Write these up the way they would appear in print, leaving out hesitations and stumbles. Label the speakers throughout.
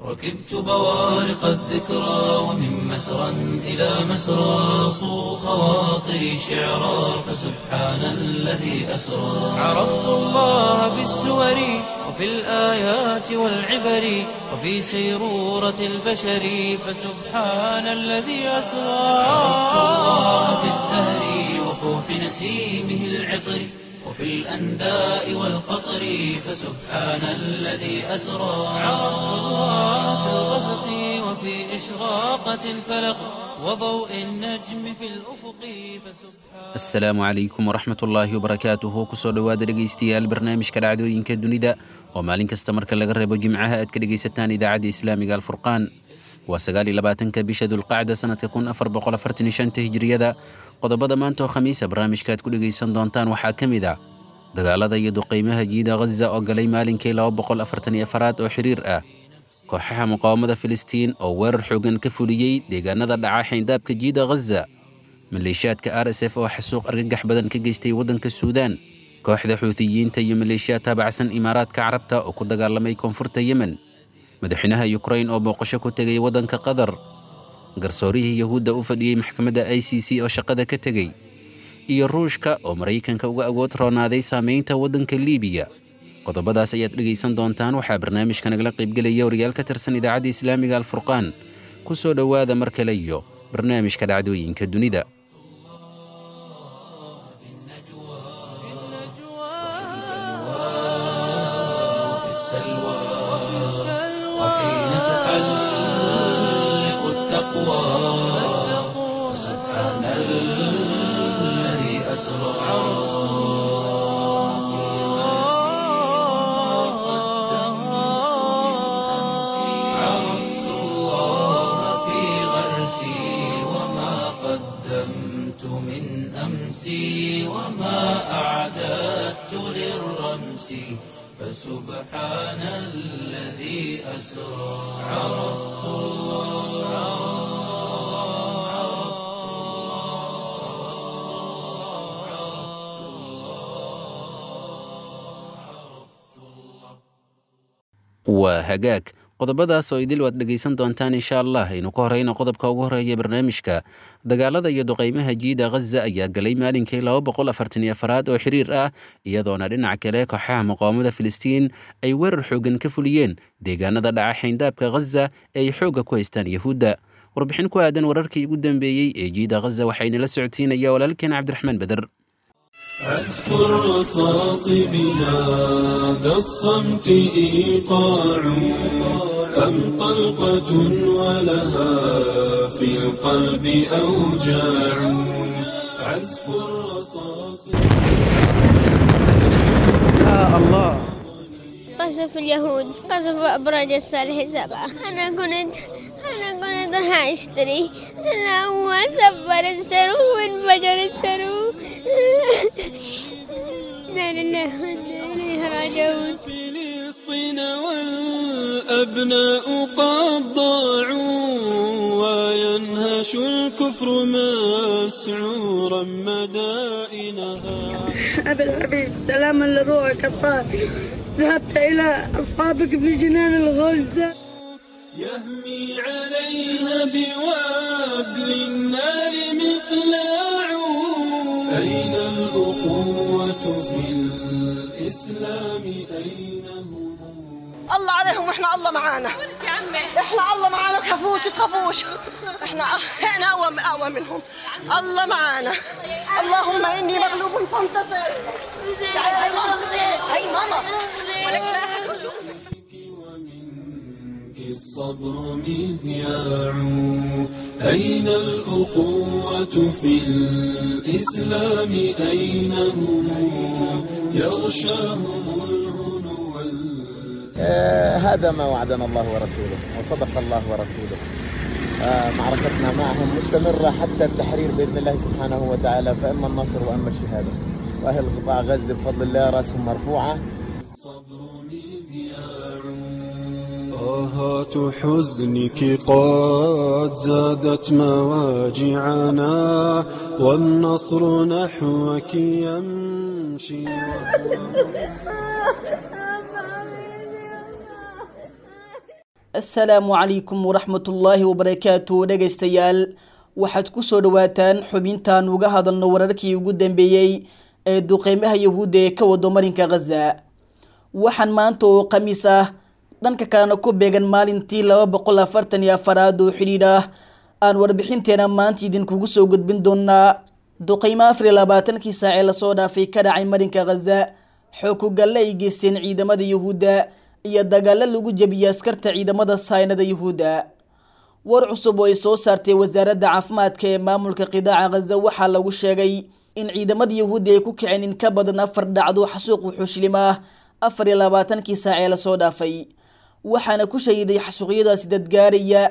Speaker 1: ركبت بوارق الذكرى ومن مسرى إلى مسرى صو خواطري شعرا فسبحان الذي أسرى عرفت الله بالسور وفي الآيات والعبر وفي سيرورة البشر فسبحان الذي أسرى عرفت الله بالزهر وفوح نسيمه العطر وفي الأنداء والقطر فسبحان الذي أسرى عرفت الله في الغسق وفي إشراقة الفلق وضوء النجم في الأفق فسبحان.
Speaker 2: السلام عليكم ورحمة الله وبركاته. kusoo dhawaada dhegeystayaal barnaamijka dhacdooyinka dunida oo maalin kasta marka laga reebo jimcaha aad ka dhegeysataan idaacadda islaamiga alfurqaan. waa 29 bisha dulqacda sanadka 1445 hijriyada. qodobada maanta oo khamiisa barnaamijka aad ku dhegeysan doontaan waxaa ka mid ah dagaalada iyo duqeymaha jiida Gaza oo galay maalinkii 244 oo xiriir ah. kooxaha muqaawamada Filistiin oo weerar xooggan ka fuliyay deegaanada dhaca xeyndaabka jiida Gaza. maleeshiyaadka RSF oo xasuuq argagax badan ka geystay waddanka Suudaan. kooxda Xuuthiyiinta iyo maleeshiyaad taabacsan Imaaraadka Carabta oo ku dagaalamay koonfurta Yemen. madaxweynaha Ukraine oo booqasho ku tagay waddanka Qatar. garsoorihii Yahuudda u fadhiyay maxkamadda ICC oo shaqada ka tagay. iyo Ruushka oo Mareykanka uga awood roonaaday saameynta waddanka Liibiya. qodobadaas ayaad dhegeysan doontaan. waxaa barnaamijka nagala qaybgelaya wariyaal ka tirsan idaacadda islaamiga alfurqaan. ku soo dhowaada mar kale iyo barnaamijka dhacdooyinka dunida.
Speaker 1: عرفت الله في غرسي وما قدمت من أمسي وما أعددت للرمس فسبحان الذي أسرى عرفت
Speaker 2: waa hagaag. qodobadaas oo idil waad dhegeysan doontaan insha allah. aynu ka horeyno qodobka ugu horeeya barnaamijka. dagaalada iyo duqeymaha jiida Gaza ayaa galay maalinkii 244 oo xiriir ah, iyadoona dhinaca kale kooxaha muqaawamada Filistiin ay weerar xooggan ka fuliyeen deegaanada dhaca xeyndaabka Gaza ee ay xoogga ku haystaan Yahuudda. warbixin ku aadan wararkii ugu dambeeyey ee jiida Gaza waxayna la socodsiinaya walaalkeen Cabdiraxmaan Badar.
Speaker 3: أذكر رصاص بهذا الصمت إيقاع أم طلقة ولها في القلب أوجاع عزف الرصاص
Speaker 4: يا الله.
Speaker 5: قصف اليهود قصف أبراج الصالح 7. أنا كنت راح أشتري. أنا هو سفر السرو وانفجر السرو. لا لله وإنا إليه راجعون.
Speaker 3: فلسطين والأبناء قد ضاعوا وينهش الكفر مسعورا مدائنها.
Speaker 4: أبي الحبيب سلاما لروحك الطاهر، ذهبت إلى أصحابك في جنان الغلد.
Speaker 3: يهمي عليها بوابل النار مقلاع أين الأخوة في الإسلام أين هم؟
Speaker 6: الله عليهم واحنا الله معانا. احنا الله معانا، تخافوش احنا اقوى منهم. الله معانا. اللهم اني مغلوب فانتصر. هاي ماما ولك لا أحد يشوفك.
Speaker 3: الصبر مذياع أين الأخوة في الإسلام أين هم يغشاهم الهنو
Speaker 7: هذا ما وعدنا الله ورسوله وصدق الله ورسوله. معركتنا معهم مستمرة حتى التحرير بإذن الله سبحانه وتعالى، فإما النصر وإما الشهادة. وأهل قطاع غزة بفضل الله رأسهم مرفوعة.
Speaker 3: الصبر مذياع آهات حزنك قد زادت مواجعنا والنصر نحوك يمشي.
Speaker 8: السلام عليكم ورحمة الله وبركاته dhegaystayaal waxaad ku soo dhawaataan xubintan uga hadalno wararkii ugu dambeeyay ee duqeymaha Yahuudda ee ka wado marinka Gaza waxaan maanta oo khamiis ah dhanka kalena ku beegan maalintii 244 oo xiriir ah aan warbixinteena maanta idinkugu soo gudbin doonaa duqeymaha 24 saac ee la soo dhaafay ka dhacay marinka Gaza xukugalle ay geysteen ciidamada Yahuudda iyo dagaal lagu jabiyay askarta ciidamada saynada Yahuudda war cusub oo ay soo saartay wasaaradda caafimaadka ee maamulka qidaaca Gaza waxa lagu sheegay in ciidamada Yahuudda ay ku kiceen in ka badan 4 dhacdo xasuuq wuxuushilima 24 saac ee la soo dhaafay waxaana ku shahiday xasuuqyadaasi dad gaaraya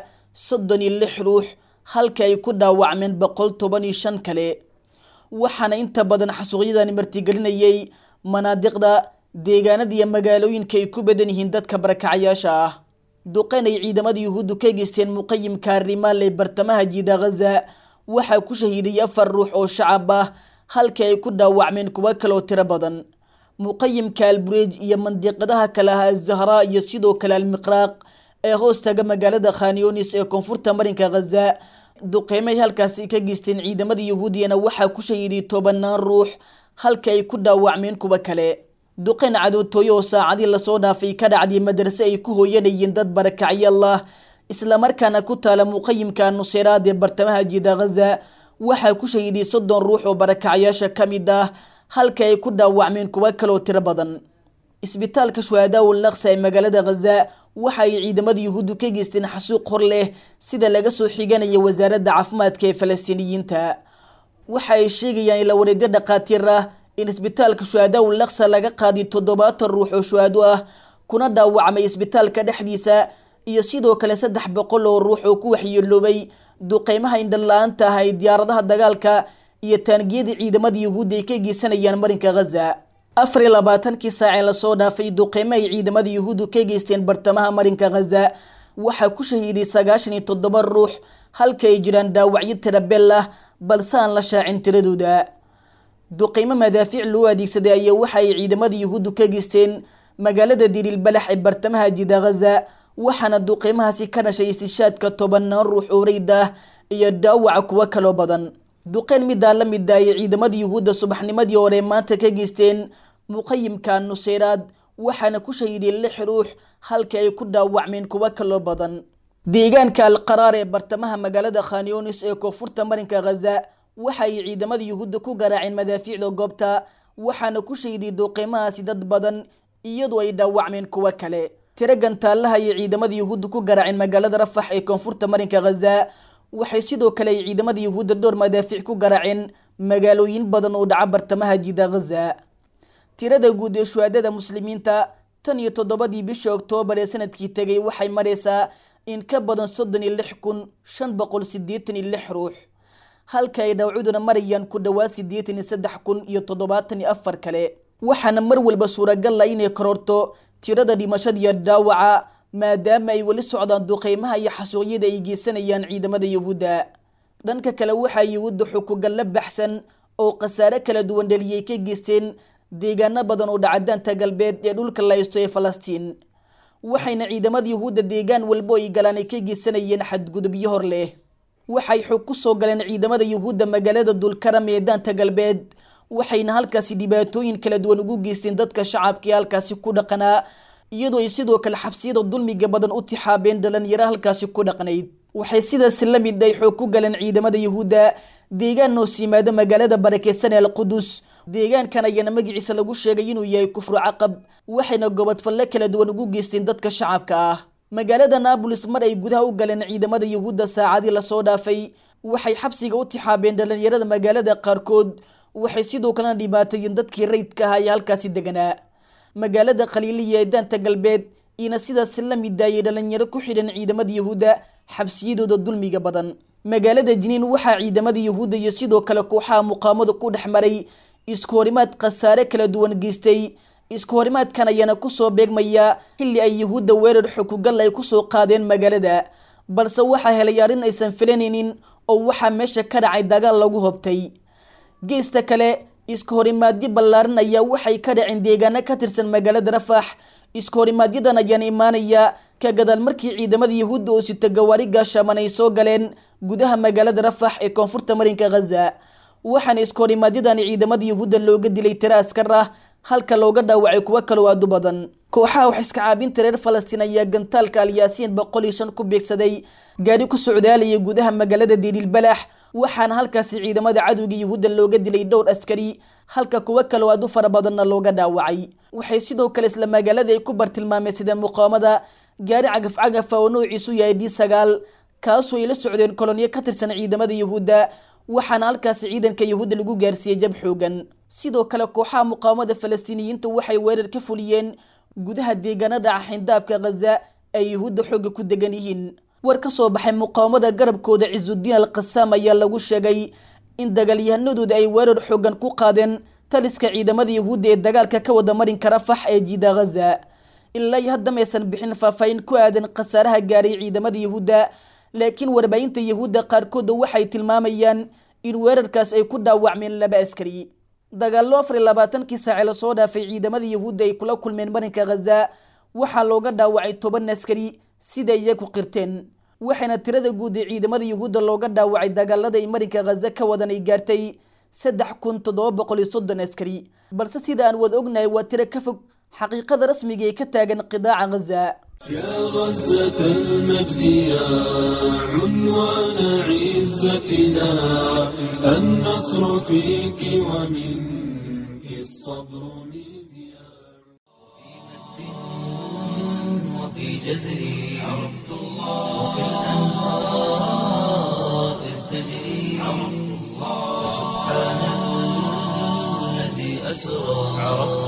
Speaker 8: 36 ruux halka ay ku dhaawacmeen 115 kale waxaana inta badan xasuuqyadani martigelinayay manaadiqda deegaanada iyo magaalooyinka ay ku badan yihiin dadka barakacayaasha ah duqeyn ay ciidamada Yahuuddu ka geysteen muqayyimka Rimaal ee bartamaha jiida Gaza waxa ku shahiiday 4 ruux oo shacab ah halka ay ku dhaawacmeen kuwa kale oo tiro badan muqayyimka Al-Bureej iyo mandiqadaha kale ah Zahra iyo sidoo kale Al-Miqraaq ee hoostaga magaalada Khan Yunis ee koonfurta marinka Gaza duqeymay halkaasi ka geysteen ciidamada Yahuudiyana waxa ku shahiiday 10 ruux halka ay ku dhaawacmeen kuwa kale duqeyn cadowtooyo saacadii la soo dhaafay ka dhacday madrasa ay ku hooyanayeen dad barakacayallah isla markaana ku taala muqayyimka Nusayraad ee bartamaha jiida Gaza waxa ku shahiiday 30 ruux oo barakacayaasha kamid ah halka ay ku dhaawacmeen kuwa kale oo tiro badan isbitaalka Shuhada al-Aqsa ee magaalada Gaza waxa ay ciidamada Yahuuddu ka geysteen xasuuq hor leh sida laga soo xiganaya wasaaradda caafimaadka ee Falastiiniyiinta waxa ay sheegayaan ila wareedyo dhaqaatiir ah in isbitaalka Shuhada al-Aqsa laga qaaday 7 ruux oo shuhado ah kuna dhaawacmay isbitaalka dhexdiisa iyo sidoo kale 300 oo ruux oo ku waxyeeloobay duqeymaha indhalaanta ah ee diyaaradaha dagaalka iyo taangiyada ciidamada Yahuudda ay ka geysanayaan marinka Gaza 24 saac ee la soo dhaafay duqeymaha ay ciidamada Yahuuddu ka geysteen bartamaha marinka Gaza waxa ku shahiiday 97 ruux halka ay jiraan dhaawacyo tirabeel ah balse aan la shaacin tiradooda duqeymo madaafiic loo adeegsaday ayaa waxa ay ciidamada Yahuuddu ka geysteen magaalada Deir el-Balax ee bartamaha jiida Gaza waxaana duqeymahaasi ka dhashay istishaadka 10 ruux oo reyd ah iyo dhaawac kuwa kale badan duqeyn mid la mid ah ciidamada Yahuudda subaxnimadii hore maanta ka geysteen muqayyimka Nusayraad waxaana ku shahiiday 6 ruux halka ay ku dhaawacmeen kuwa kale badan deegaanka Al-Qaraar ee bartamaha magaalada Khan Yunis ee koonfurta marinka Gaza waxa ay ciidamada Yahuudda ku garaaceen madaafiicda goobta waxaana ku shahiiday duqeymahaasi dad badan iyadoo ay dhaawacmeen kuwa kale tiro gantaalaha ay ciidamada Yahuudda ku garaaceen magaalada Rafah ee koonfurta marinka Gaza waxay sidoo kale ay ciidamada Yahuudda door madaafiic ku garaaceen magaalooyin badan oo dhaca bartamaha jiida Gaza tirada guud ee shuhadada muslimiinta tan iyo 7 bishii Oktoobar ee sanadkii tagay waxay maraysaa in ka badan 36586 ruux halka ay dhawcuduna marayaan ku dhawaad 83074 kale waxaana mar walba suuragal ah inay kororto tirada dhimashada iyo dhaawaca maadaama ay wali socdaan duqeymaha iyo xasuuqyada ay geysanayaan ciidamada Yahuudda dhanka kale waxa Yahuudda xukugalle baxsan oo qasaare kala duwan dhaliyay ka geysteen deegaano badan oo dhacdaanta galbeed ee dhulka la haysto ee Falastiin waxayna ciidamada Yahuudda deegaan walba ay galaan ay ka geysanayeen xadgudubyo hor leh waxay xog ku soo galeen ciidamada Yahuudda magaalada Dulkaram ee daanta galbeed waxayna halkaasi dhibaatooyin kala duwan ugu geysteen dadka shacabka ee halkaasi ku dhaqanaa iyadoo ay sidoo kale xabsiyada dulmiga badan u tixaabeen dhalinyaro halkaasi ku dhaqnayd waxay sidaas la mid ay xog ku galeen ciidamada Yahuudda deegaan oo simaada magaalada barakeysan ee Al-Qudus deegaankan ayana magaciisa lagu sheegay inuu yahay Kufru Caqab waxayna gobol falle kala duwan ugu geysteen dadka shacabka ah magaalada Nablus mar ay gudaha u galeen ciidamada Yahuudda saacadii la soo dhaafay waxay xabsiga u tixaabeen dhalinyarada magaalada qaarkood waxay sidoo kale dhibaateeyeen dadkii reydka ah ee halkaasi deganaa magaalada Khaliiliya ee daanta galbeed ina sidaas la mid ah dhalinyaro ku xidhan ciidamada Yahuudda xabsiyadooda dulmiga badan magaalada Jiniin waxa ciidamada Yahuudda iyo sidoo kale kooxaha muqaamada ku dhaxmaray isku horimaad qasaare kala duwan geystay isku horimaadkan ayana ku soo beegmaya xilli ay Yahuudda weerar xukugal ay ku soo qaadeen magaalada balse waxa helay arin aysan filanaynin oo waxa meesha ka dhacay dagaal lagu hobtay geesta kale isku horimaadyo ballaaran ayaa waxay ka dhaceen deegaano ka tirsan magaalada Rafah isku horimaadyadana ayaan imaanaya ka gadaal markii ciidamada yahuudda oo sita gawaari gaashaaman ay soo galeen gudaha magaalada rafax ee koonfurta marinka ghaza waxaana iskoorimaadyadan ciidamada yahuudda looga dilay tiro askar ah halka looga dhaawacay kuwo kaloo aad u badan kooxaha wax iska caabinta reer falastiin ayaa gantaalka alyaasiin 105 ku beegsaday gaari ku socdaalaya gudaha magaalada diililbalax waxaana halkaasi ciidamada cadowga yahuudda looga dilay dhowr askari halka kuwo kaloo aad u fara badanna looga dhaawacay waxay sidoo kale isla magaalada ay ku bartilmaameedsadeen muqaamada gaari cagaf oo noociisu yahay D9 kaasoo ay la socdeen koloniyo ka tirsan ciidamada yahuudda waxaana halkaasi ciidanka yahuudda lagu gaarsiiyay jab xoogan sidoo kale kooxaha muqaamada falastiiniyiinta waxay weerar ka fuliyeen gudaha deegaanada xindaabka ghaza ay yahuudda xooga ku degan yihiin war ka soo baxay muqaamada garabkooda Cizuddin al-Qassam ayaa lagu sheegay in dagaalyahanadooda ay weerar xoogan ku qaadeen taliska ciidamada yahuudda ee dagaalka ka wada marinka rafax ee jiida ghaza ilaa hadda maysan bixin faahfaahin ku aadan khasaaraha gaaray ciidamada yahuudda laakiin warbaahinta yahuudda qaarkood waxay tilmaamayaan in weerarkaas ay ku dhaawacmeen 2 askari dagaallo 24 saac la soo dhaafay ciidamada yahuudda ay kula kulmeen marinka ghaza waxaa looga dhaawacay 10 askari sida iyagu qirteen waxayna tirada guud ee ciidamada yahuudda looga dhaawacay dagaalada ay marinka ghaza ka wadan ay gaartay 3730 askari balse sida aan wada ognahay waa tiro ka fog xaqiiqada rasmiga ee ka taagan qidaaca ghaza
Speaker 3: يا غزة المجد يا عنوان عزتنا النصر فيك ومنك الصبر مذياع
Speaker 1: وفي جزري عرفت الله وكالأنهار إذ تجري عرفت الله سبحان الذي أسرى عرفت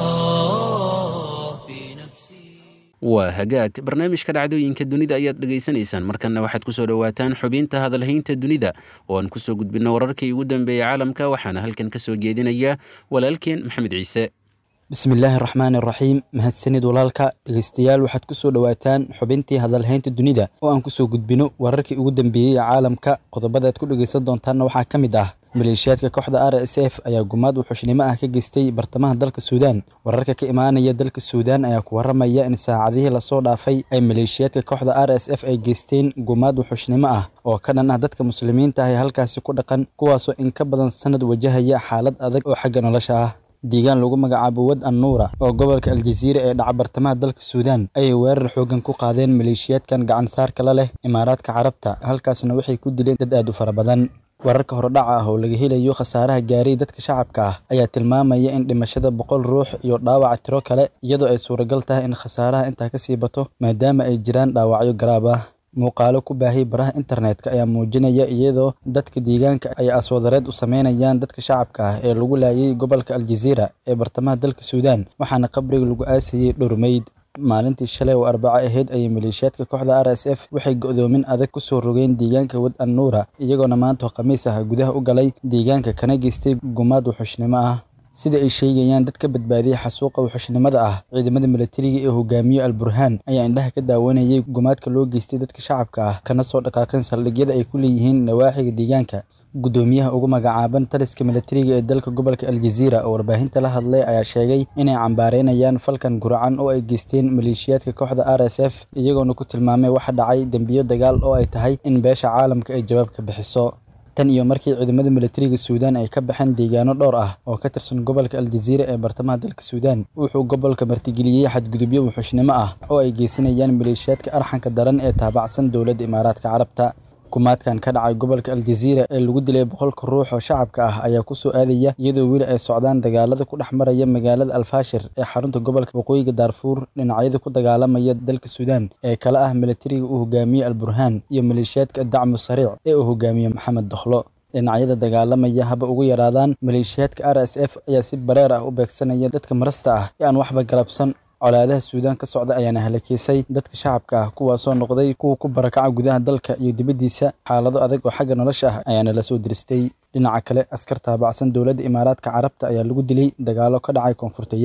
Speaker 1: الله في نفسي
Speaker 2: waa hagaag barnaamijka dhacdooyinka dunida ayaad dhegaysanaysaan markanna waxaad kusoo dhawaataan xubinta hadalhaynta dunida oo aan kusoo gudbino wararkii ugu dambeeyay caalamka waxaana halkan ka soo jeedinaya walaalkeen maxamed ciise
Speaker 9: bismillaahi raxmaani raxiim mahadsanid walaalka dhegeystayaal waxaad kusoo dhawaataan xubintii hadalhaynta dunida oo aan kusoo gudbino wararkii ugu dambeeyey caalamka qodobada aad ku dhegeysan doontaanna waxaa ka mid ah maleeshiyaadka kooxda RSF ayaa gumaad wuxuushnimo ah ka geystay bartamaha dalka Suudaan wararka ka imaanaya dalka Suudaan ayaa ku waramaya in saacadihii la soo dhaafay ay maleeshiyaadka kooxda RSF ay geysteen gumaad wuxuushnimo ah oo ka dhan ah dadka muslimiinta ah ee halkaasi ku dhaqan kuwaasoo in ka badan sanad wajahaya xaalad adag oo xagga nolosha ah deegaan lagu magacaabo Wad an-Nuura oo gobolka Aljazeera ee dhaca bartamaha dalka Suudaan ayay weerar xoogan ku qaadeen maleeshiyaadkan gacan saarka la leh Imaaraadka Carabta halkaasna waxay ku dileen dad aad u fara badan wararka hordhaca ah oo laga helayo khasaaraha gaaray dadka shacabka ah ayaa tilmaamaya in dhimashada 100 ruux iyo dhaawac tiro kale iyadoo ay suuragal tahay in khasaaraha intaa ka sii bato maadaama ay jiraan dhaawacyo garaab ah muuqaalo ku baahay baraha internetka ayaa muujinaya iyadoo dadka deegaanka ay aswadareed u sameynayaan dadka shacabka ah ee lagu laayay gobolka Aljazeera ee bartamaha dalka Suudaan waxaana qabriga lagu aasayay dhowr meyd maalintii shalay oo Arbaco ahayd ay maleeshiyaadka kooxda RSF waxay go'doomin adag ku soo rogeen deegaanka Wad an-Nuura iyagoona maanta khamiis ah gudaha u galay deegaanka kana geystay gumaad wuxuushnimo ah sida ay sheegayaan dadka badbaadiyay xasuuqa wuxuushnimada ah ciidamada militariga ee hogaamiye Al-Burhan ayaa indhaha ka daawanayay gumaadka loo geystay dadka shacabka ah kana soo dhaqaaqeen saldhigyada ay ku leeyihiin nawaaxiga deegaanka gudoomiyaha ugu magacaaban taliska militariga ee dalka gobolka Aljazeera oo warbaahinta la hadlay ayaa sheegay inay cambaareynayaan falkan guracan oo ay geysteen maleeshiyaadka kooxda RSF iyagoona ku tilmaamay waxa dhacay dambiyo dagaal oo ay tahay in beesha caalamka ay jawaab ka bixiso tan iyo markii ciidamada militariga Suudaan ay ka baxeen deegaano dhowr ah oo ka tirsan gobolka Aljazeera ee bartamaha dalka Suudaan wuxuu gobolka martigeliyay xadgudubyo wuxuushnimo ah oo ay geysanayaan maleeshiyaadka arxanka daran ee taabacsan dowladda Imaaraadka Carabta kumaadkan ka dhacay gobolka Aljazeera ee lagu dilay 100 ruux oo shacabka ah ayaa ku soo aadaya iyadoo wili ay socdaan dagaalada ku dhaxmaraya magaalada Al-Fashir ee xarunta gobolka waqooyiga Darfur dhinacyada ku dagaalamaya dalka Suudaan ee kala ah militariga uu hogaamiye Al-Burhan iyo maleeshiyaadka dacmu sariic ee uu hogaamiye Maxamed Dakhlo dhinacyada dagaalamaya haba ugu yaraadaan maleeshiyaadka RSF ayaa si bareer ah u beegsanaya dadka marasta ah ee aan waxba galabsan colaadaha Suudaan ka socda ayaana halakeysay dadka shacabka ah kuwaasoo noqday kuwa ku barakaca gudaha dalka iyo dibadiisa xaalado adag oo xagga nolosha ah ayaana la soo diristay dhinaca kale askar taabacsan dowladda Imaaraadka Carabta ayaa lagu dilay dagaalo ka dhacay koonfurta Yemen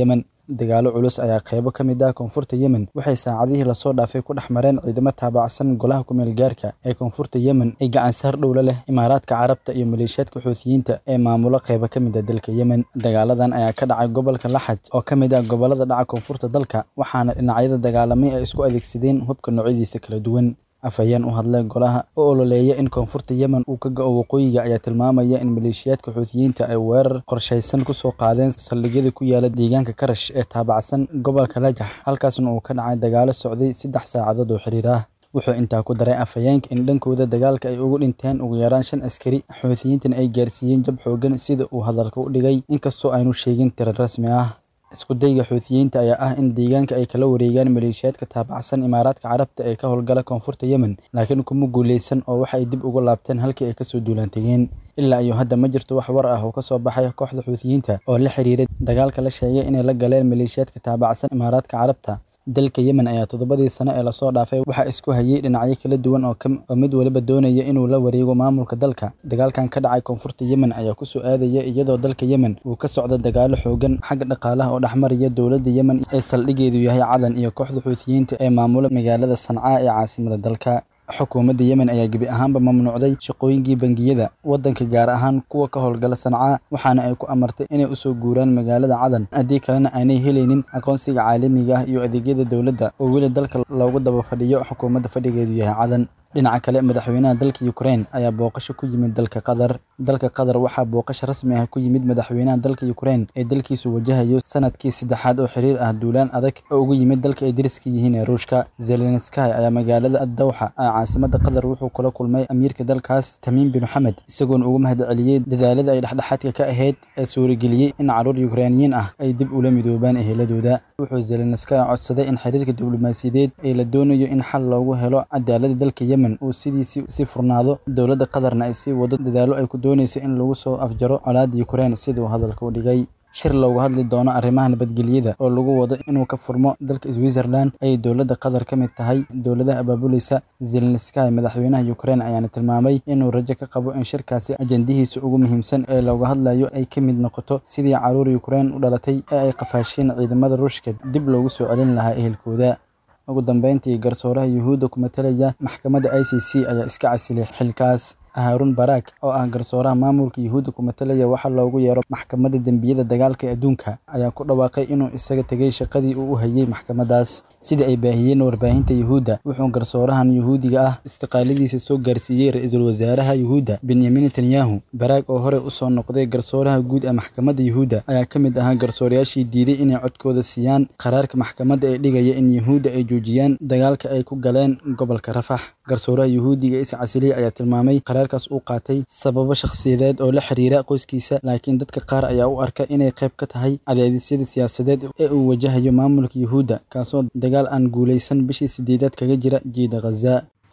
Speaker 9: dagaalo culus ayaa qaybo ka mid ah koonfurta Yemen waxay saacadihii lasoo dhaafay ku dhex mareen ciidamo taabacsan golaha ku-meel gaarka ee koonfurta Yemen ay gacan saar dhow la leh Imaaraadka Carabta iyo maleeshiyaadka Xuuthiyiinta ee maamula qaybo ka mid ah dalka Yemen. Dagaaladan ayaa ka dhacay gobolka Laxaj oo ka mid ah gobolada dhaca koonfurta dalka, waxaana dhinacyada dagaalamay ay isku adeegsadeen hubka noocyadiisa kala duwan. Afhayeen u hadlay golaha oo ololeeya in koonfurta Yemen uu ka go'o waqooyiga ayaa tilmaamaya in maleeshiyaadka Xuuthiyiinta ay weerar qorshaysan ku soo qaadeen saldhigyada ku yaala deegaanka Karash ee taabacsan gobolka Lajax, halkaasna uu ka dhacay dagaalo socday 3 saacadood oo xiriir ah. Wuxuu intaa ku daray afhayeenka in dhankooda dagaalka ay ugu dhinteen ugu yaraan 5 askari, Xuuthiyiintana ay gaarsiiyeen jab xoogan sida uu hadalka u dhigay, inkastoo aanu sheegin tiro rasmi ah. Isku dayga Xuuthiyiinta ayaa ah in deegaanka ay kala wareegaan maleeshiyaadka taabacsan Imaaraadka Carabta ee ka howlgala koonfurta Yemen, laakiin kuma guuleysan oo waxa ay dib ugu laabteen halkii ay kasoo duulaan tageen. Ilaa iyo hadda ma jirto wax war ah oo ka soo baxay kooxda Xuuthiyiinta oo la xiriiray dagaalka la sheegay inay la galeen maleeshiyaadka taabacsan Imaaraadka Carabta. Dalka Yemen ayaa 7 sano ee lasoo dhaafay waxa isku hayay dhinacyo kala duwan oo mid waliba doonaya inuu la wareego maamulka dalka. Dagaalkan ka dhacay koonfurta Yemen ayaa ku soo aadaya iyadoo dalka Yemen uu ka socdo dagaalo xoogan xagga dhaqaalaha oo dhaxmaraya dowladda Yemen ee saldhigeedu yahay Cadan iyo kooxda Xuuthiyiinta ee maamula magaalada Sanca ee caasimadda dalka. Xukuumadda Yemen ayaa gebi ahaanba mamnuucday shaqooyinkii bangiyada waddanka gaar ahaan kuwa ka howlgala Sanca, waxaana ay ku amartay inay u soo guuraan magaalada Cadan haddii kalena aanay helaynin aqoonsiga caalamiga ah iyo adeegyada dowladda oo weli dalka loogu daba fadhiyo xukuumadda fadhigeedu yahay Cadan. Dhinaca kale, madaxweynaha dalka Ukraine ayaa booqasho ku yimid dalka Qatar. Dalka Qatar waxaa booqasho rasmi ah ku yimid madaxweynaha dalka Ukraine ee dalkiisu wajahayo sanadkii 3aad oo xiriir ah duulaan adag oo ugu yimid dalka ay deriska yihiin ee Ruushka. Zelensky ayaa magaalada Ad-Dawxa ee caasimadda Qatar wuxuu kula kulmay amiirka dalkaas Tamim bin Hamad, isagoona ugu mahadceliyay dadaalada ay dhexdhexaadka ka ahayd ee suurageliyay in caruur Ukrainiyiin ah ay dib ula midoobaan eheladooda. Wuxuu Zelensky codsaday in xiriirka diblomaasiyadeed ee la doonayo in xal loogu helo cadaaladda dalka Yemen uu sidiisii si furnaado, dowladda Qatarna ay sii wado dadaalo ay ku doonayso in lagu soo afjaro colaadda Ukraine sida uu hadalka u dhigay. Shir looga hadli doono arrimaha nabadgelyada oo lagu wado inuu ka furmo dalka Switzerland ay dowladda Qatar ka mid tahay dowladaha abaabuleysa. Zelensky madaxweynaha Ukraine ayaana tilmaamay inuu rajo ka qabo in shirkaasi ajandihiisa ugu muhiimsan ee looga hadlayo ay ka mid noqoto sidii caruur Ukraine u dhalatay ee ay qafaasheen ciidamada Ruushka dib loogu soo celin lahaa ehelkooda. Ugu dambeyntii, garsooraha Yuhuudda ku matalaya maxkamadda ICC ayaa iska casilay xilkaas. Harun Barak oo ah garsooraha maamulka Yuhuudda ku matalaya waxa loogu yeero maxkamadda dambiyada dagaalka ee adduunka ayaa ku dhawaaqay inuu isaga tagay shaqadii uu u hayay maxkamadaas. Sida ay baahiyeen warbaahinta Yuhuudda, wuxuu garsoorahan Yuhuudiga ah istiqaaladiisa soo gaarsiiyay ra'iisul wasaaraha Yuhuudda Benjamin Netanyahu. Barak oo hore u soo noqday garsooraha guud ee maxkamadda Yuhuudda ayaa ka mid ahaa garsoorayaashii diiday inay codkooda siiyaan qaraarka maxkamadda ee dhigaya in Yuhuudda ay joojiyaan dagaalka ay ku galeen gobolka Rafax. Garsooraha Yuhuudiga is casilay ayaa tilmaamay qaraarkaas uu qaatay sababo shakhsiyadeed oo la xiriira qoyskiisa, laakiin dadka qaar ayaa u arka inay qayb ka tahay cadaadisyada siyaasadeed ee uu wajahayo maamulka Yuhuudda, kaasoo dagaal aan guuleysan bishii 8aad kaga jira jiida Gaza.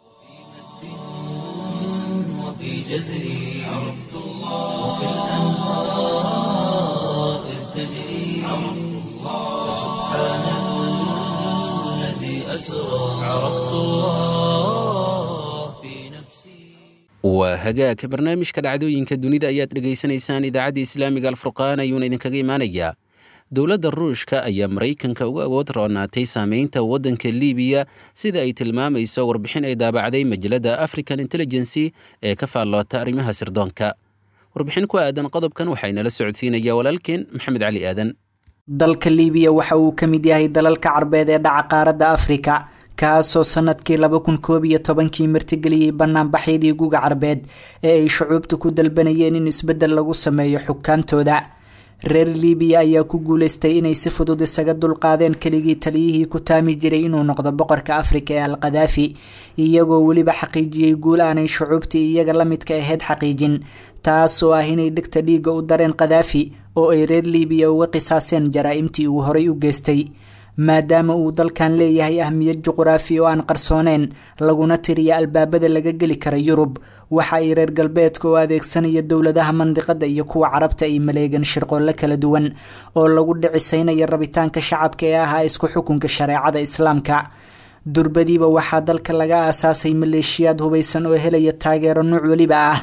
Speaker 2: waa hagaagka barnaamijka dhacdooyinka dunida ayaad dhegaysanaysaan. idaacadda islaamiga alfurqaan ayuuna idinkaga imaanayaa. dowladda ruushka ayaa maraykanka uga awood roonaatay saameynta waddanka liibiya sida ay tilmaamayso warbixin ay daabacday majalada African Intelligence ee ka faalloota arrimaha sirdoonka. warbixin ku aadan qodobkan waxaynala socodsiinaya walaalkeen maxamed cali aadan.
Speaker 10: dalka liibiya waxa uu ka mid yahay dalalka carbeed ee dhaca qaaradda Afrika, kaasoo sanadkii 2011 martigeliyay banaanbaxyadii guga carbeed ee ay shucuubtu ku dalbanayeen in isbeddel lagu sameeyo xukaamtooda. reer liibiya ayaa ku guuleystay inay si fudud isaga dulqaadeen keligii taliyihii ku taami jiray inuu noqdo boqorka Afrika ee al-Qadaafi, iyagoo weliba xaqiijiyey guul aanay shucuubtii iyaga la midka ahayd xaqiijin, taasoo ah inay dhigta dhiigga u dareen Qadaafi oo ay reer liibiya uga qisaaseen jaraa'imtii uu horay u geystay. maadaama uu dalkan leeyahay ahmiyad juqraafi oo aan qarsooneyn laguna tiriya albaabada laga geli kara Yurub, waxa ay reer galbeedka oo adeegsanaya dowladaha mandiqada iyo kuwa carabta ay maleegan shirqoolle kala duwan oo lagu dhicisaynayo rabitaanka shacabka ee ahaa isku xukunka shareecada islaamka. durbadiiba waxaa dalka laga aasaasay maleeshiyaad hubeysan oo helaya taageero nooc waliba ah,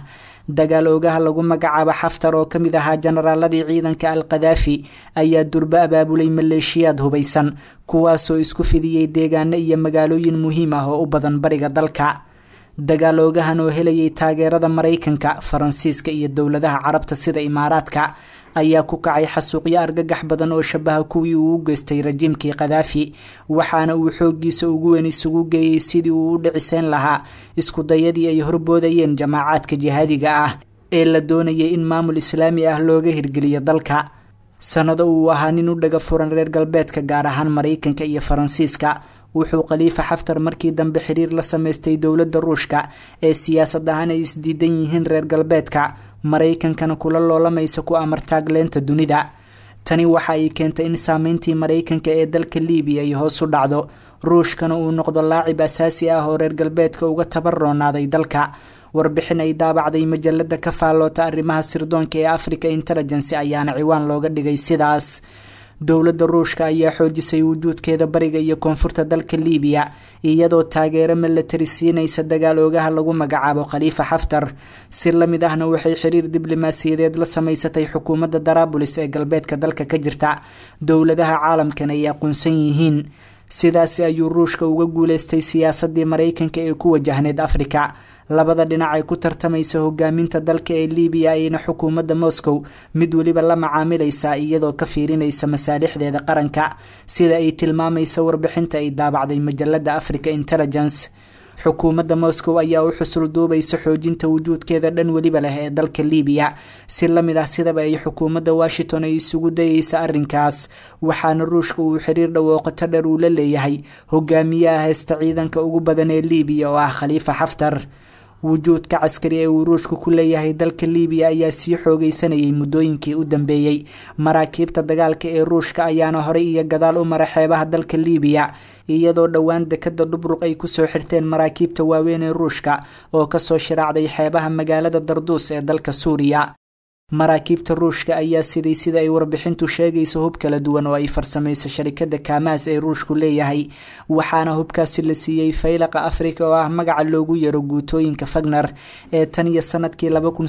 Speaker 10: dagaal oogaha lagu magacaabo xaftar oo ka mid ahaa jenaraaladii ciidanka al-qadaafi ayaa durba abaabulay maleeshiyaad hubaysan kuwaasoo isku fidiyey deegaano iyo magaalooyin muhiim ah oo u badan bariga dalka dagaal oogahan oo helayay taageerada maraykanka faransiiska iyo dowladaha carabta sida imaaraadka ayaa ku kacay xasuuqyo argagax badan oo shabaha kuwii uu u geystay rajiimkii qadaafi waxaana uu xooggiisa ugu weyn isugu geeyey sidii uu u dhiciseyn lahaa iskudayadii ay horboodayeen jamaacaadka jihaadiga ah ee la doonayay in maamul islaami ah looga hirgeliyo dalka sanado uu ahaa nin u dhaga furan reer galbeedka gaar ahaan maraykanka iyo faransiiska wuxuu khaliifa xaftar markii dambe xiriir la samaystay dowladda ruushka ee siyaasad ahaan ay isdiidan yihiin reer galbeedka maraykankana kula loolamaysa ku amartaagleenta dunida tani waxa ay keentay in saameyntii maraykanka ee dalka liibiya ay hoos u dhacdo ruushkana uu noqdo laacib asaasi ah oo reer galbeedka uga tabaroonaaday dalka warbixin ay daabacday majalada ka faalloota arrimaha sirdoonka ee Africa Intelligence ayaana ciwaan looga dhigay sidaas dowladda ruushka ayaa xoojisay wujuudkeeda bariga iyo koonfurta dalka liibiya iyadoo taageero military siinaysa dagaal oogaha lagu magacaabo khaliifa xaftar si lamid ahna waxay xiriir diblomaasiyadeed la samaysatay xukuumadda Daraabulis ee galbeedka dalka ka jirta dowladaha caalamkan ay aqoonsan yihiin sidaas ayuu ruushka uga guuleystay siyaasadii maraykanka ee ku wajahneed Afrika labada dhinac ay ku tartamaysa hogaaminta dalka ee Liibiya ayna xukuumadda Moscow mid waliba la macaamilaysa iyadoo ka fiirinaysa masaalixdeeda qaranka sida ay tilmaamayso warbixinta ay daabacday majalada Africa Intelligence xukuumadda Moscow ayaa u xusul duubaysa xoojinta wujuudkeeda dhan waliba leh ee dalka Liibiya si lamid ah sidaba ay xukuumadda Washington ay isugu dayaysa arrinkaas waxaana ruushka uu xiriir dhawooqato dheer u leeyahay hogaamiyaha haysta ciidanka ugu badan ee Liibiya oo ah Khalifa Xaftar wujuudka caskari ee uu ruushku ku leeyahay dalka Liibiya ayaa sii xoogaysanayay muddooyinkii u dambeeyay maraakiibta dagaalka ee ruushka ayaana horey iyo gadaal u mara xeebaha dalka Liibiya iyadoo dhawaan dekada Dhubruq ay ku soo xirteen maraakiibta waaweyn ee ruushka oo ka soo shiraacday xeebaha magaalada Darduus ee dalka Suuriya maraakiibta ruushka ayaa sida ay warbixintu sheegayso hub kala duwan oo ay farsamayso sharikada Kamas ee ruushku leeyahay waxaana hubkaasi la siiyay Faylaqa Afrika oo ah magaca loogu yaro guutooyinka Wagner ee tan iyo sanadkii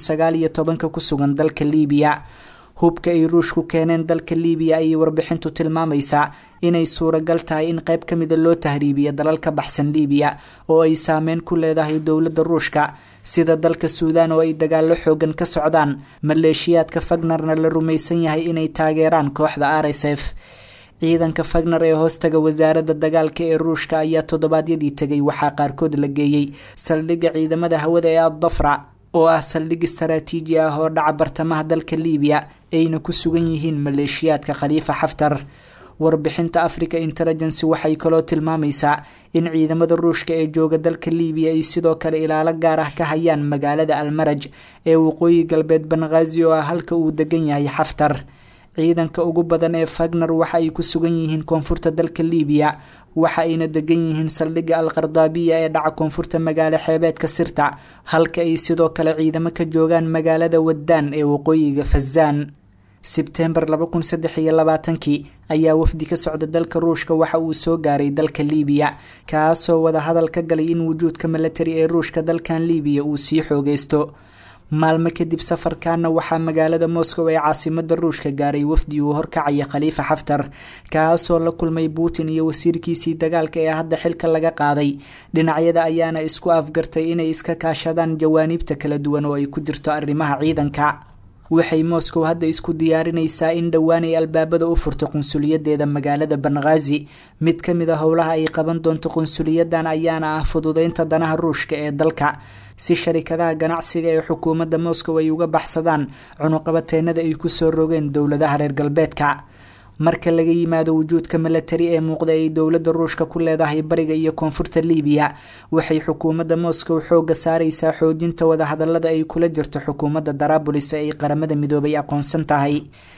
Speaker 10: 2019 ku sugan dalka Liibiya hubka ay ruushku keeneen dalka Liibiya ay warbixintu tilmaamaysaa inay suuragal tahay in qayb ka mid ah loo tahriibiyo dalal ka baxsan Liibiya oo ay saameyn ku leedahay dowladda ruushka sida dalka Suudaan oo ay dagaalo xoogan ka socdaan maleeshiyaadka Wagnerna la rumaysan yahay inay taageeraan kooxda RSF ciidanka Wagner ee hoostaga wasaaradda dagaalka ee ruushka ayaa toddobaadyadii tagay waxaa qaarkood la geeyay saldhigga ciidamada hawada ee Ad-Dafra oo ah saldhig istaraatiiji ah oo dhaca bartamaha dalka Liibiya ayna ku sugan yihiin maleeshiyaadka Khalifa Xaftar warbixinta Africa Intelligence waxay kaloo tilmaamaysaa in ciidamada ruushka ee jooga dalka Liibiya ay sidoo kale ilaalo gaar ah ka hayaan magaalada Al-Maraj ee waqooyi galbeed Benghazi oo ah halka uu degan yahay Xaftar ciidanka ugu badan ee Wagner waxa ay ku sugan yihiin koonfurta dalka Liibiya waxa ayna degan yihiin saldhigga Al-Qardaabiya ee dhaca koonfurta magaalo xeebeedka Sirta halka ay sidoo kale ciidamo ka joogaan magaalada Wadaan ee waqooyiga Fazan September 2023 ayaa wafdi ka socda dalka ruushka waxa uu soo gaaray dalka Liibiya kaasoo wada hadal ka galay in wujuudka military ee ruushka dalkan Liibiya uu sii xoogeysto maalmo kadib safarkaana waxaa magaalada Moscow ee caasimadda ruushka gaaray wafdi uu horkacaya Khalifa Xaftar kaasoo la kulmay Putin iyo wasiirkiisii dagaalka ee hadda xilka laga qaaday dhinacyada ayaana isku afgartay inay iska kaashadaan jawaanibta kala duwan oo ay ku jirto arrimaha ciidanka waxay Moscow hadda isku diyaarinaysaa in dhawaan ay albaabada u furto qunsuliyadeeda magaalada Benghazi mid ka mid ah howlaha ay qaban doonto qunsuliyadan ayaana ah fududeynta danaha ruushka ee dalka si sharikadaha ganacsiga ee xukuumadda Moscow ay uga baxsadaan cunuqabateennada ay ku soo rogeen dowladaha reer galbeedka marka laga yimaado wujuudka military ee muuqda ay dowladda ruushka ku leedahay bariga iyo koonfurta Liibiya waxay xukuumadda Moscow xooga saaraysaa xoojinta wada hadallada ay kula jirto xukuumadda Daraabulis ee qaramada midoobay aqoonsan tahay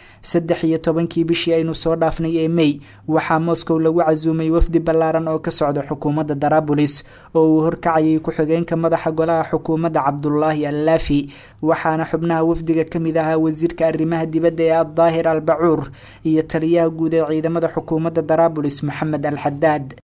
Speaker 10: 13 bishii aynu soo dhaafnay ee May waxaa Moscow lagu casuumay wafdi ballaaran oo ka socda xukuumadda Daraabulis oo uu horkacayay ku-xigeenka madaxa golaha xukuumadda Cabdullaahi Al-Laafi waxaana xubnaha wafdiga ka mid ahaa wasiirka arrimaha dibadda ee Ad-Daahir Al-Bacuur iyo taliyaha guud ee ciidamada xukuumadda Daraabulis Maxamed Al-Xadaad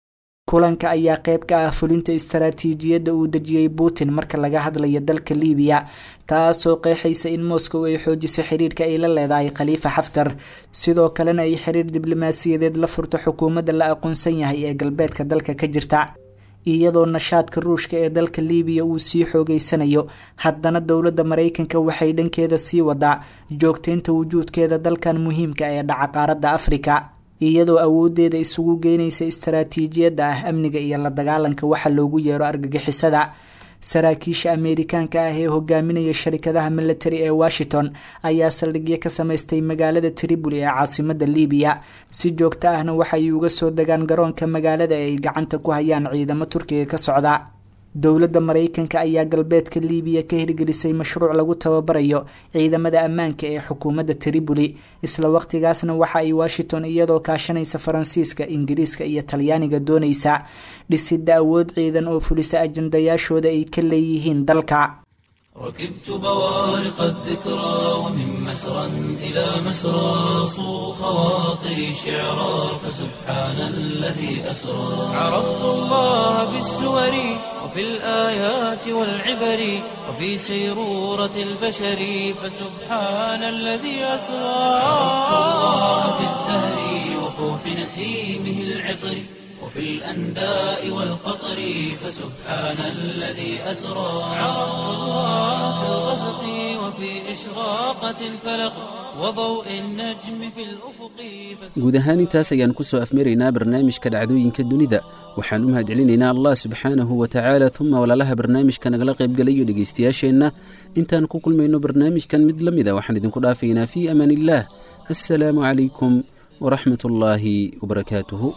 Speaker 10: kulanka ayaa qayb ka ah fulinta istaraatiijiyadda uu dejiyey putin marka laga hadlayo dalka libiya taasoo qeexaysa in moscow ay xoojiso xiriirka ay la leedahay khaliifa xaftar sidoo kalena ay xiriir diblomaasiyadeed la furto xukuumadda la aqoonsan yahay ee galbeedka dalka ka jirta iyadoo nashaadka ruushka ee dalka libiya uu sii xoogeysanayo haddana dowladda maraykanka waxay dhankeeda sii wadaa joogteynta wujuudkeeda dalkan muhiimka ee dhaca qaaradda afrika iyadoo awoodeeda isugu geynaysa istaraatiijiyadda ah amniga iyo la dagaalanka waxa loogu yeero argagixisada saraakiisha ameerikaanka ah ee hogaaminaya sharikadaha military ee washington ayaa saldhigyo ka samaystay magaalada tripoli ee caasimada libiya si joogto ahna waxay uga soo degaan garoonka magaalada ee ay gacanta ku hayaan ciidamo turkiga ka socda dowladda maraykanka ayaa galbeedka libiya ka hirgelisay mashruuc lagu tababarayo ciidamada ammaanka ee xukuumadda tripoli isla waqtigaasna waxa ay washington iyadoo kaashanaysa faransiiska ingiriiska iyo talyaaniga doonaysa dhisidda awood ciidan oo fulisa ajandayaashooda ay ka leeyihiin dalka
Speaker 1: ركبت بوارق الذكرى ومن مسرى إلى مسرى صو خواطري شعرا فسبحان الذي أسرى عرفت الله بالسور وفي الآيات والعبر وفي سيرورة البشر فسبحان الذي أسرى عرفت الله بالزهر وفوح نسيمه العطر وفي الأنداء والقطر فسبحان الذي أسرى عرفت الله في الغسق وفي إشراقة الفلق وضوء النجم في الأفق
Speaker 2: guud ahaan intaas ayaan ku soo afmaraynaa barnaamijka dhacdooyinka dunida waxaan u mahadcelinaynaa allah subxaanahu wa tacaala uma walaalaha barnaamijka nagala qaybgalayo dhegaystayaasheenna intaan ku kulmayno barnaamijkan mid la mida waxaan idinku dhaafaynaa fii amaan illaah assalaamu calaykum waraxmat ullaahi wabarakaatuhu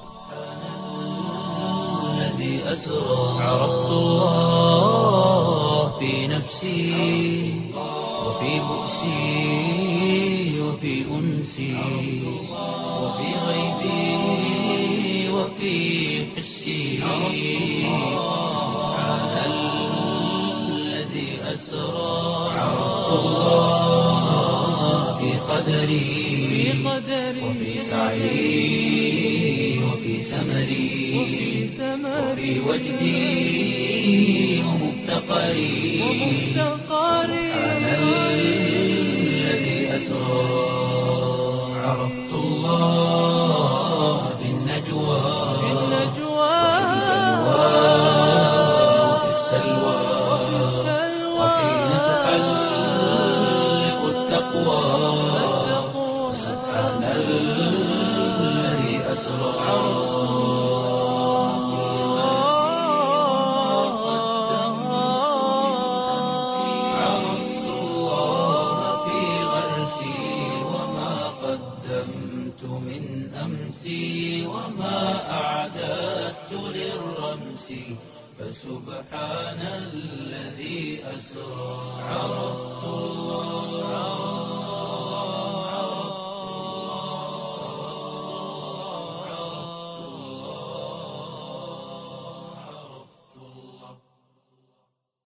Speaker 1: أسرى عرفت الله في نفسي وفي بؤسي وفي أنسي وفي غيبي وفي حسي سبحان الذي أسرى عرفت الله في قدري وفي سعي وفي سمري وفي وجدي ومفتقري سبحان الذي أسرى عرفت الله في النجوى وفي السلوى وحين تحلق التقوى سبحان الذي أسرى عرفت الله في غرسي وما قدمت من أمسي وما أعددت للرمس فسبحان الذي أسرى عرفت الله